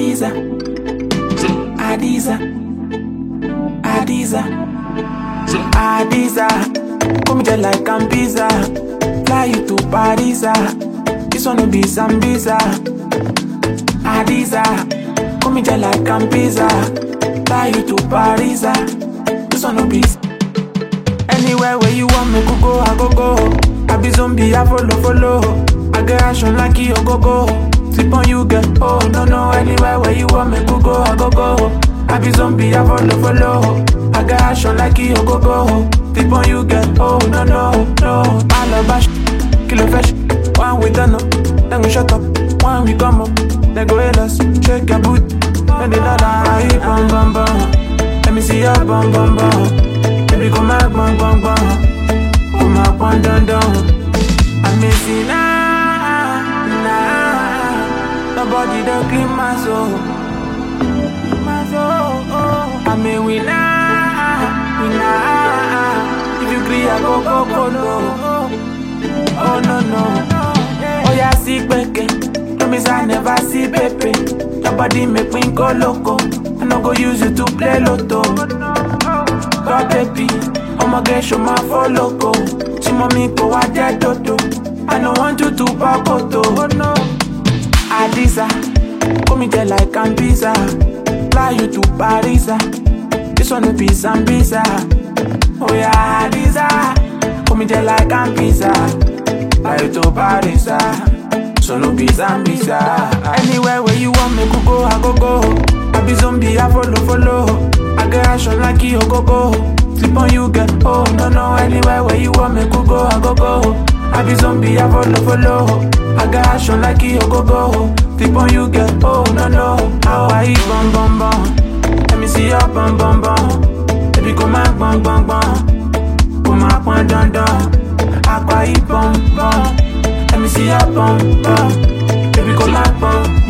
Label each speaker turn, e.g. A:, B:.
A: Adiza, Adiza, Adiza, Adiza. Come just like I'm pizza. Fly you to Paris. This one will be Zambiza. Adiza. Come just like I'm pizza. Fly you to Paris. This one will be. Anywhere where you want me to go, I go. I be zombie, I follow. I get action like you go. Sleep on you, girl. Oh no. Anywhere where you want me to go, I go. I be zombie, I follow. I get action like you go. Sleep on you, girl. Oh no. I love bash, kill a fish. One we done up, then we shut up. One we come up, then go hit us. Shake your boot, then they I hit bum. Let me see your bum. Baby, come back, bum. Come back, one down. I'm missing nah. Nobody don't clean my soul. I mean we nah. If you agree, I go no. Oh no. Oh yeah, see Becky. Promise I never see Pepe. Your body make me go loco. I no go use you to play lotto. God baby, I'ma get show my follow go. See mommy go out there toto. I don't want you to pop auto. Oh no. Adiza, come here like I'm pizza. Fly you to Paris. This one will be Zambiza. Oh yeah, Adiza, come here like I'm pizza. Fly you to Paris. So no be Zambiza. Anywhere where you want me to go, I go. I be zombie, I follow. I get action like you go. Sleep on you, girl. Oh no. Anywhere where you want me to go, I go. I be zombie, I follow. I got action like you go. Sleep on you, girl. Oh no. How I eat bum. Let me see your bum. Baby, come back, bum. Come back, one down. I eat bum. Let me see your bum. Baby, come back, bum.